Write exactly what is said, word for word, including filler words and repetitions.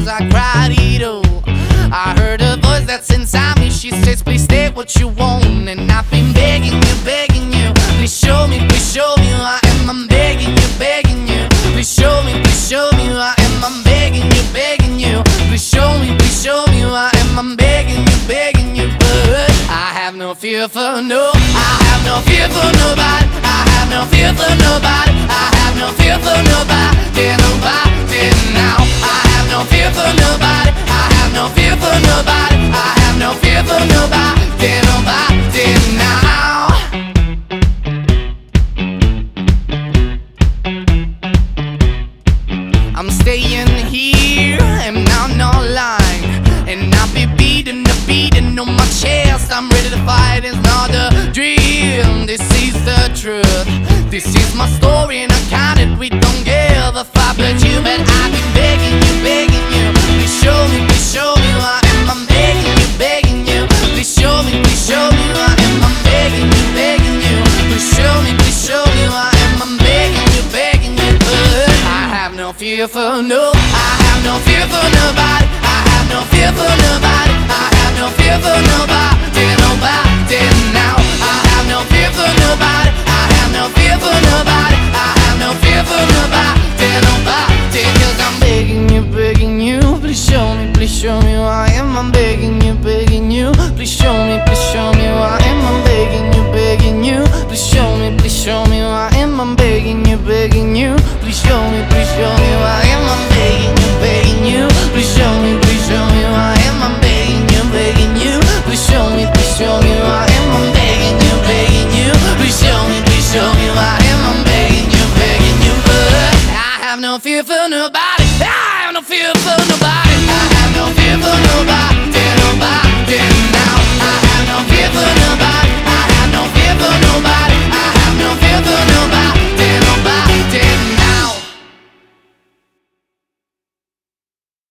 I cried it all. I heard a voice that's inside me. She says, please stay what you want. And I've been begging you, begging you, please show me, please show me who I am. I'm begging you, begging you, please show me, please show me who I am. I'm begging you, begging you, please show me, please show me who I am. I'm begging you, begging you, but I have no fear for no, I have no fear for nobody. I have no fear for nobody. I have no fear for nobody, nobody now. I have no fear for nobody. I have no fear for nobody. I have no fear for nobody, nobody now. I'm staying here and I'm not lying. And I'll be beating the beating on my chest. I'm ready to fight, it's not a dream. This is the truth. This is my story and I count it. We don't give a fuck but you. But I've been begging you, begging you, please show me, please show me who I am. I'm begging you, begging you, please show me, please show me who I am. I'm begging you, begging you, please show me, please show me who I am. I'm begging you, begging you, but I have no fear for no, I have no fear for nobody. I have no fear for nobody. I have no fear for nobody, nobody now. I have no fear for nobody. I have no fear for nobody. I have no fear for nobody, nobody. Cause I'm begging you, begging you, please show me, please show me who I am. I'm begging you, begging you, please show me, please show me who I am. I'm begging you, begging you, please show me, please show me who I am. I'm begging you, begging you, please show me, please show me who I am. I'm begging you, begging you, please show me, please show me who I am. I'm begging you, begging you, please show me, please show me who I am. I'm begging you, begging you, please show me, please show me who I am. I'm begging you, begging you, but I have no fear for nobody. I have no fear for nobody.